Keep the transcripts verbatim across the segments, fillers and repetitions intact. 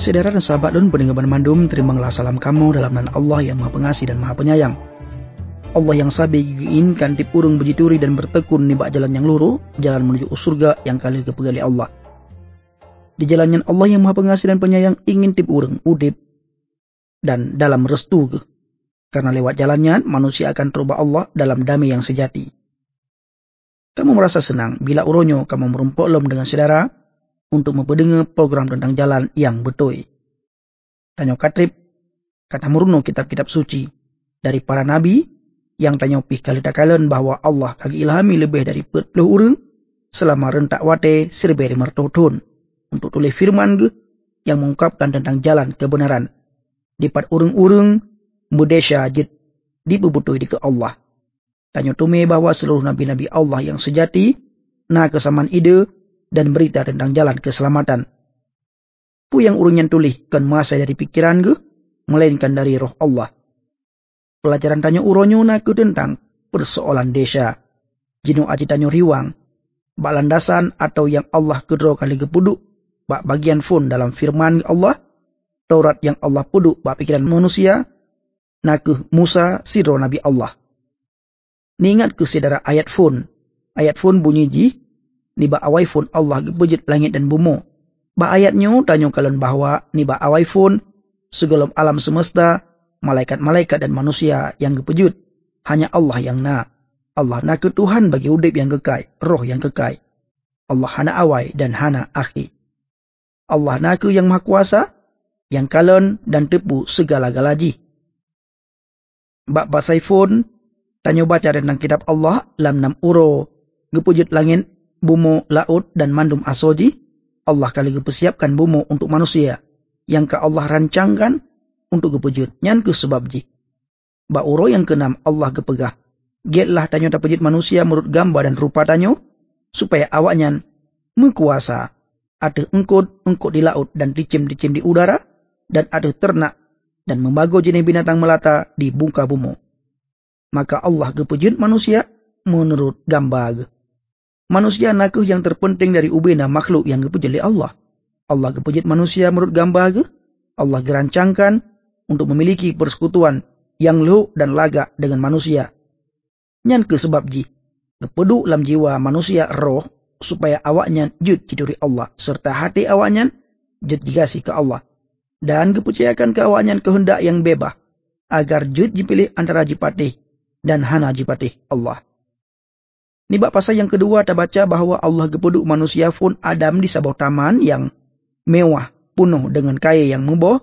Saudara dan sahabat dan pendengar Bandung, terimalah salam kamu dalam nama Allah yang Maha Pengasih dan Maha Penyayang. Allah yang sabi inginkan tip urung berjituri dan bertekun nibak jalan yang lurus, jalan menuju surga yang kali kepegali Allah. Di jalannya Allah yang Maha Pengasih dan Penyayang ingin tip urung udip dan dalam restu ke. Karena lewat jalannya manusia akan terubah Allah dalam damai yang sejati. Kamu merasa senang bila uronyo kamu merumpok lom dengan saudara untuk memperdengar program tentang jalan yang betul. Tanyo katrip, kata murno kitab-kitab suci dari para nabi yang tanyo pih kali takalan bahwa Allah kagi ilhami lebih dari empat puluh orang selama rentak wate serberi mertotun untuk tulis firman ge yang mengungkapkan tentang jalan kebenaran. Dipat urung-urung mudesya jid dibubutui di ke Allah. Tanyo tume bahwa seluruh nabi-nabi Allah yang sejati na kesamaan ide dan berita tentang jalan keselamatan. Pu yang urunyan tulih kan masa dari pikiran ge, melainkan dari roh Allah. Pelajaran tanyo uronyo na ke tentang persoalan desa. Jino aji tanyo riwang, bak landasan atau yang Allah kedro kali kepuduk, bak bagian fun dalam firman Allah, Taurat yang Allah puduk bak pikiran manusia, na ke Musa siro Nabi Allah. Niingat ke saudara ayat fun, ayat fun bunyi ji, niba awaifun Allah gepejit langit dan bumi. Ba ayatnya tanyo kalian bahwa niba awaifun segala alam semesta, malaikat-malaikat dan manusia yang gepejut. Hanya Allah yang na. Allah na ke Tuhan bagi udip yang kekal, roh yang kekal. Allah hana awai dan hana akhir. Allah na ke yang maha kuasa, yang kalian dan tepu segala-galaji. Bak basaifun, tanyo baca tentang kitab Allah lam nam uro gepejut langit, bumo, laut dan mandum asoji, Allah kali persiapkan bumo untuk manusia yang ke Allah rancangkan untuk kepejut nyan ke sebab ji. Ba uro yang keenam Allah kepegah. Getlah tanyo tapejit manusia menurut gambar dan rupa tanyo supaya awaknya mekuasa. Ada engkut-engkut di laut dan dicim-dicim di udara dan ada ternak dan membago jenis binatang melata di muka bumo. Maka Allah kepejut manusia menurut gambar. Manusia nakuh yang terpenting dari ubena makhluk yang gepejit oleh Allah. Allah gepejit manusia menurut gambar ge. Allah gerancangkan untuk memiliki persekutuan yang luhuk dan laga dengan manusia. Nyan ke sebab ji, gepedu dalam jiwa manusia roh supaya awaknya jud ciduri Allah serta hati awaknya jud digasi ke Allah dan kepercayakan ke awaknya kehendak yang bebas agar jud dipilih antara jipatih dan hana jipatih Allah. Ni bab pasal yang kedua kita baca bahawa Allah gepeduk manusia pun Adam di sebuah taman yang mewah penuh dengan kaya yang meboh,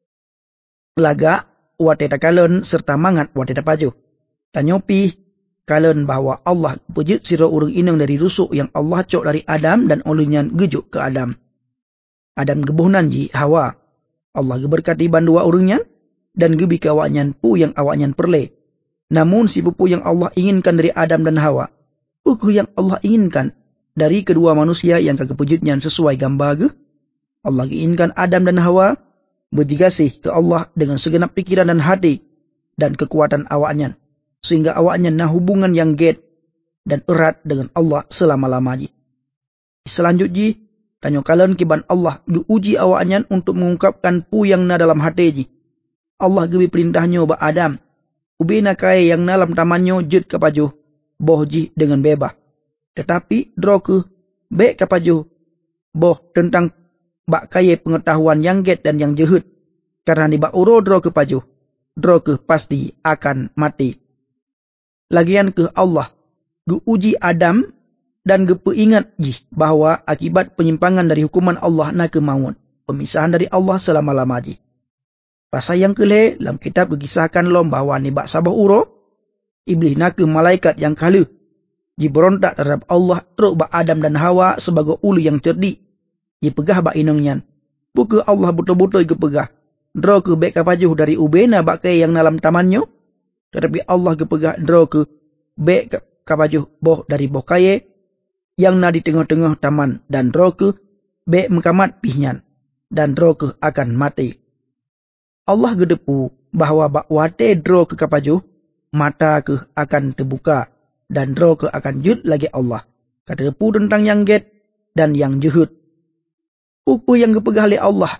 laga wate takalen serta mangat wate tapaju. Tanyopi kalen bahawa Allah pejut sira urang inang dari rusuk yang Allah cok dari Adam dan olehnya gejuk ke Adam. Adam gebuhnan ji Hawa. Allah geberkati bandua urangnya dan gebi ke awaknya pu yang awaknya perle. Namun si pupu yang Allah inginkan dari Adam dan Hawa, puku yang Allah inginkan dari kedua manusia yang kekepujutnya sesuai gambar ge. Allah inginkan Adam dan Hawa berjigasih ke Allah dengan segenap pikiran dan hati dan kekuatan awaknya. Sehingga awaknya na hubungan yang get dan erat dengan Allah selama-lamanya. Selanjutnya, tanyo kalian kiban Allah diuji awaknya untuk mengungkapkan pu yang na dalam hati ji. Allah gebi perintahnya ba Adam. Ubina kaya yang dalam tamannya jud kapajuh. Boh ji dengan bebas. Tetapi draw ke bek kapajuh. Boh tentang bak kaya pengetahuan yang get dan yang jehut. Karena di bak uro draw ke pajuh. Draw ke pasti akan mati. Lagian ke Allah. Gu uji Adam dan gu peingat ji bahawa akibat penyimpangan dari hukuman Allah na ke maut. Pemisahan dari Allah selama-lama ji. Pasal yang kelih dalam kitab kegisahkan lom bahawa ni bak sabah uro. Iblis na ke malaikat yang kala. Ji berontak terhadap Allah teruk bak Adam dan Hawa sebagai ulu yang cerdik. Ji pegah bak inangnya. Buka Allah betul-betul ke pegah. Draw ke bek kapajuh dari ubena bak kaya yang dalam tamannya. Tetapi Allah ke pegah draw ke bek kapajuh boh dari boh kaya yang na di tengah-tengah taman. Dan draw ke bek mekamat pihnya. Dan draw ke akan mati. Allah gedepu bahawa bak wate draw ke kapajuh. Mata ke akan terbuka. Dan draw ke akan jud lagi Allah. Kata depu tentang yang get dan yang jehut. Pupu yang kepegah oleh Allah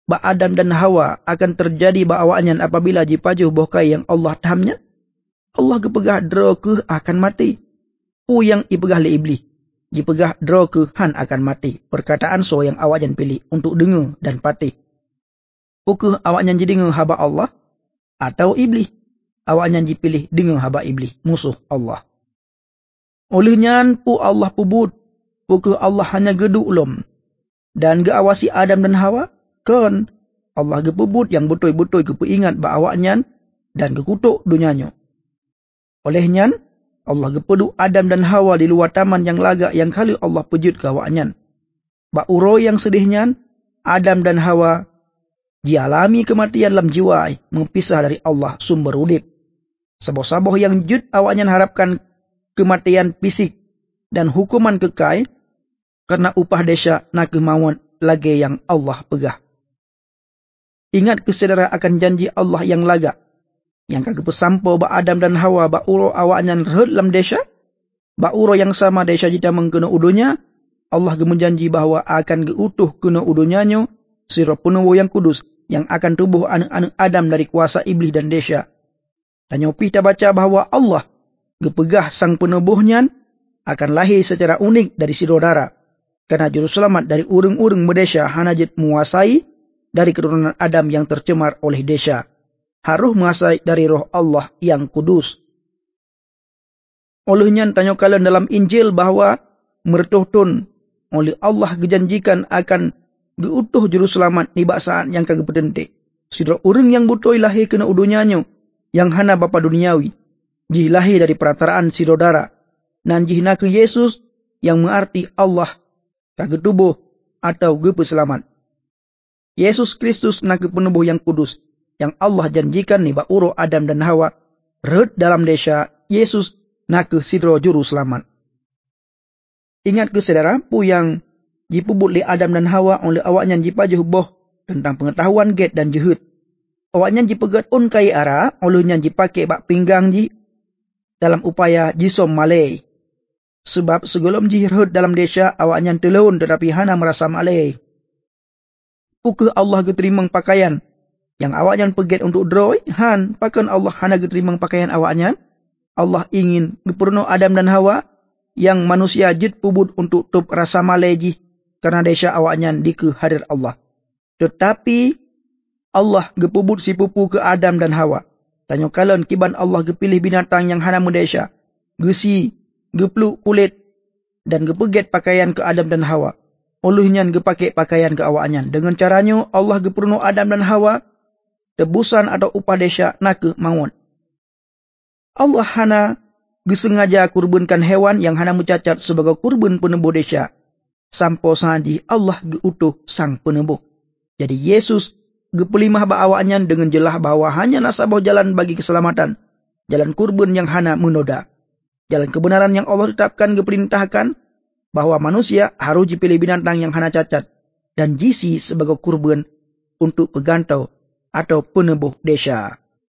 ba Adam dan Hawa akan terjadi ba awaknya apabila jipajuh bohkai yang Allah tahamnya. Allah gepegah dro ke akan mati. Pu yang ipegah le iblis. Jipegah dro ke han akan mati. Perkataan so yang awaknya pilih untuk dengar dan pati. Pukah awaknya jadi dengar haba Allah atau iblis. Awaknya dipilih dengar haba iblis, musuh Allah. Olehnya pu Allah pubut. Pukah Allah hanya geduk ulum. Dan geawasi Adam dan Hawa. Kan Allah gepebut yang betul-betul gepeingat ba awaknya dan gekutuk dunianya. Olehnya Allah gepedu Adam dan Hawa di luar taman yang laga yang kali Allah pejut ke awaknya. Ba uro yang sedihnya Adam dan Hawa dialami kematian dalam jiwa mengpisah dari Allah sumber udip. Saboh-saboh yang jud awaknya harapkan kematian fisik dan hukuman kekal karena upah desa nak kemauan lagi yang Allah pegah. Ingat kesedara akan janji Allah yang laga. Yang kagak pesampo ba Adam dan Hawa ba uro awaknya rehet dalam desa. Ba uro yang sama desa jita mengkena udunya. Allah gemenjanji bahwa akan geutuh kena udunyanyo. Siro penubuh yang kudus. Yang akan tubuh anak-anak Adam dari kuasa iblis dan desa. Dan nyopi kita baca bahwa Allah gepegah sang penubuhnya akan lahir secara unik dari sidodara. Karena juru selamat dari urung-urung medesa hanajit menguasai dari keturunan Adam yang tercemar oleh desa. Harus menguasai dari roh Allah yang kudus. Olehnya tanya kalian dalam Injil bahwa mertuhtun oleh Allah gejanjikan akan geutuh juru selamat ni baksaan yang kagak berdentik. Sidra urang yang butoi lahir kena udunyanyo yang hana bapa duniawi. Jih lahir dari perataraan sidodara. Nan jih nak Yesus yang mengarti Allah kagak tubuh atau gepe selamat. Yesus Kristus nak penubuh yang kudus yang Allah janjikan ni ba uro Adam dan Hawa rehet dalam desa Yesus nak sidro juru selamat. Ingat ke saudara pu yang dipubut li Adam dan Hawa oleh awaknya jipajuh boh tentang pengetahuan get dan jehut. Awaknya jipegat un kai ara olehnya jipake bak pinggang ji dalam upaya jisom malay. Sebab sebelum ji rehet dalam desa awaknya telun tetapi hana merasa malay. Pukah Allah geterimang pakaian yang awaknya peget untuk droi, han pakan Allah hana geterimang pakaian awaknya. Allah ingin gepurno Adam dan Hawa yang manusia jid pubut untuk tup rasa maleji karena desa awaknya di ke hadir Allah. Tetapi Allah gepubut si pupu ke Adam dan Hawa. Tanya kalian kiban Allah gepilih binatang yang hana mendesa, gesi, gepluk kulit dan gepeget pakaian ke Adam dan Hawa. Olehnya gepake pakaian ke awaknya. Dengan caranya Allah gepurno Adam dan Hawa tebusan atau upah desa nak maut. Allah hana gesengaja kurbankan hewan yang hana mencacat sebagai kurban penebuh desa. Sampo saji Allah geutuh sang penebuh. Jadi Yesus gepelimah ba awaknya dengan jelas bahwa hanya nasabah jalan bagi keselamatan. Jalan kurban yang hana menoda. Jalan kebenaran yang Allah tetapkan geperintahkan bahwa manusia harus dipilih binatang yang hana cacat dan jisi sebagai kurban untuk pegantau atau penebuh desa.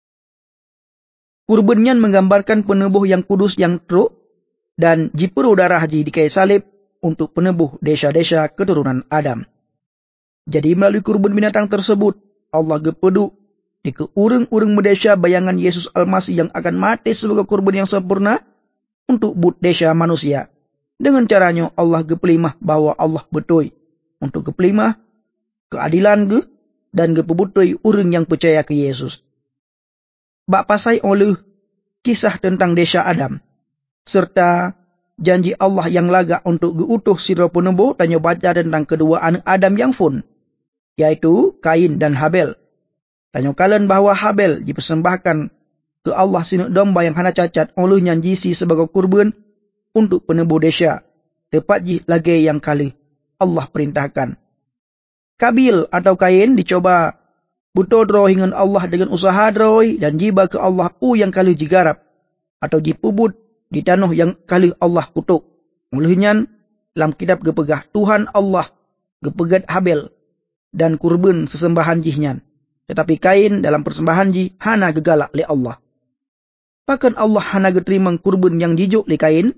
Kurbannya menggambarkan penebuh yang kudus yang truk dan jiperu darah ji di kayu salib untuk penebuh desa-desa keturunan Adam. Jadi melalui kurban binatang tersebut Allah gepedu di ke urang-urang medesa bayangan Yesus Almasih yang akan mati sebagai kurban yang sempurna untuk but desa manusia. Dengan caranya Allah gepelimah bahwa Allah betul untuk gepelimah keadilan ge dan gepebutui urang yang percaya ke Yesus. Bak pasai oleh kisah tentang desa Adam serta janji Allah yang laga untuk geutuh sira penebuh tanya baca tentang kedua anak Adam yang fun yaitu Kain dan Habel. Tanya kalian bahwa Habel dipersembahkan ke Allah sinak domba yang hana cacat olehnya jisi sebagai kurban untuk penebuh desa. Tepat ji lagi yang kali Allah perintahkan. Kabil atau Kain dicoba buto droh dengan Allah dengan usaha droh dan jiba ke Allah pu yang kali jigarap atau dipubut di tanah yang kali Allah kutuk. Olehnya dalam kitab gepegah Tuhan Allah gepegat Habel dan kurban sesembahan jihnya. Tetapi Kain dalam persembahan ji hana gegalak li Allah. Bahkan Allah hana geterima kurban yang jijuk li Kain.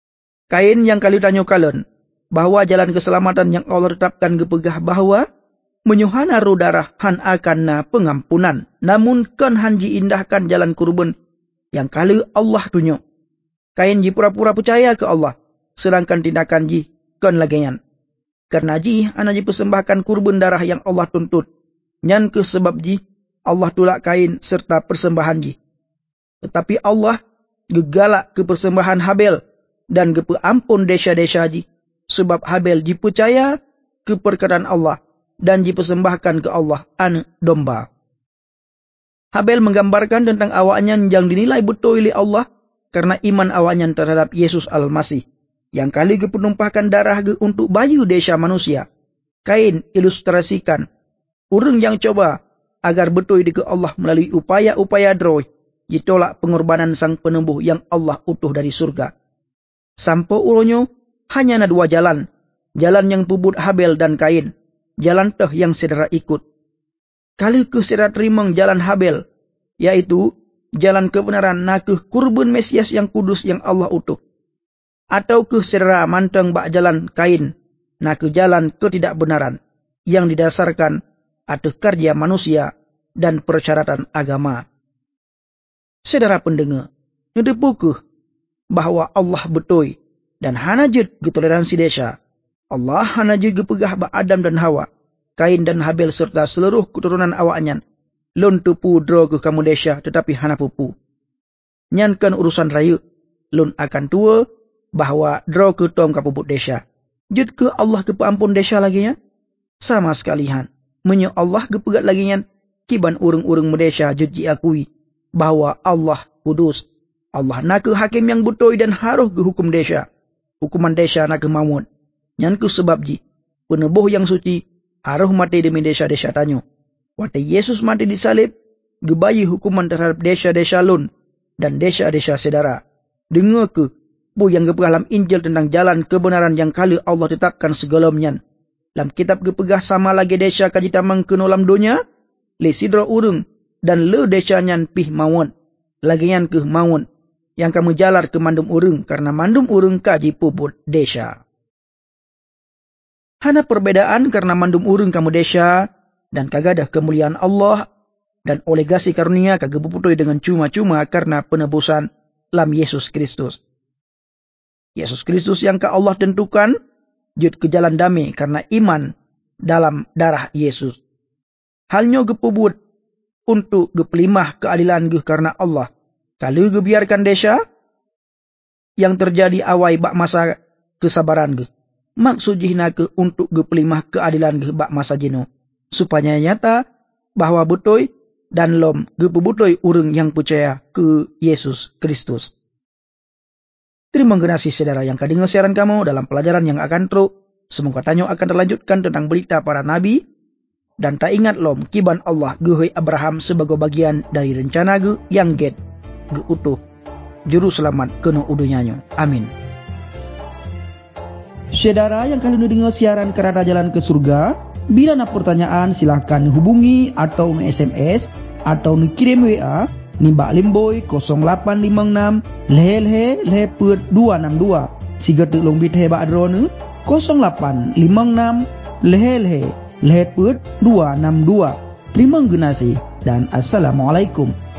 Kain yang kali tanya kalian bahwa jalan keselamatan yang Allah tetapkan gepegah bahwa Menyuhana ro darah han akanna pengampunan. Namun kan han diindahkan jalan kurban yang kala Allah tunjuk. Kain ji pura-pura percaya ke Allah. Sedangkan tindakan ji kan lagian. Karena ji ana ji persembahkan kurban darah yang Allah tuntut. Nyan ke sebab ji Allah tulak kain serta persembahan ji. Tetapi Allah gegalak ke persembahan Habel dan gepe ampun desa-desa ji. Sebab Habel ji percaya ke perkataan Allah dan ji persembahkan ke Allah anak domba. Habel menggambarkan tentang awaknya yang dinilai betul oleh Allah karena iman awaknya terhadap Yesus Al-Masih. Yang kali ge penumpahkan darah ge untuk bayu desa manusia. Kain ilustrasikan urang yang coba agar betul di ke Allah melalui upaya-upaya droy ditolak pengorbanan sang penembuh yang Allah utuh dari surga. Sampai ulonyo hanya ada dua jalan. Jalan yang pubut Habel dan Kain. Jalan teh yang saudara ikut. Kali ke saudara terimang jalan Habel, yaitu jalan kebenaran nakeh kurban Mesias yang kudus yang Allah utuh. Atau ke saudara manteng bak jalan Kain, nakeh jalan ketidakbenaran yang didasarkan atas karya manusia dan persyaratan agama. Saudara pendengar, ngedepukeh bahwa Allah betul dan hana jed getoleransi desa. Allah hana juga pegah ba Adam dan Hawa, Kain dan Habel serta seluruh keturunan awaknya. Lon tupu dro ke kamu desa tetapi hana pupu. Nyankan urusan raya, lon akan tua bahwa dro ke tom kapuput desa. Jud ke Allah ke peampun desa lagi nya? Sama sekalian. Menyo Allah ke pegat lagi nya kiban urang-urang medesa jud diakui bahwa Allah kudus. Allah nak ke hakim yang betul dan haruh ke hukum desa. Hukuman desa nak ke maut. Nyan ke sebab ji, penebuh yang suci, haruh mati demi desa-desa tanyo. Waktu Yesus mati disalib, gebayi hukuman terhadap desa-desa lun dan desa-desa saudara. Dengar ke, bu yang gepegah dalam Injil tentang jalan kebenaran yang kali Allah tetapkan segalamnya. Dalam kitab gepegah sama lagi desa kajitamang kenolam dunia, le sidra urung dan le desa nyan pih mawon. Lagian ke mawon, yang kamu jalar ke mandum urung karena mandum urung kaji puput desa. Hana perbedaan karena mandum urung kamu desa dan kagadah kemuliaan Allah dan oleh kasih karunia kagak buputoi dengan cuma-cuma karena penebusan lam Yesus Kristus. Yesus Kristus yang ke Allah tentukan jud ke jalan damai karena iman dalam darah Yesus. Halnya gepubut untuk gepelimah keadilan ge karena Allah. Kalau gebiarkan desa yang terjadi awai bak masa kesabaran ge. Maksud jihna ke untuk gepelimah keadilan ge bak masa jeno. Supaya nyata bahwa betul dan lom gepubutoi urang yang percaya ke Yesus Kristus. Terima kasih saudara yang kadengar siaran kamu dalam pelajaran yang akan teruk. Semoga tanyo akan terlanjutkan tentang berita para nabi. Dan tak ingat lom kiban Allah gehoi Abraham sebagai bagian dari rencana ge yang get ge utuh. Juru selamat kena udunyanyo. Amin. Saudara yang kalian dengar siaran Kerana Jalan ke Surga, bila nak pertanyaan silahkan hubungi atau nge-S M S atau kirim W A nimbak limboy kosong lapan lima enam lehe lehe put dua enam dua. Siga tek long bit heba adrone kosong lapan lima enam lehe lehe lehe put dua enam dua. Terima kasih dan assalamualaikum.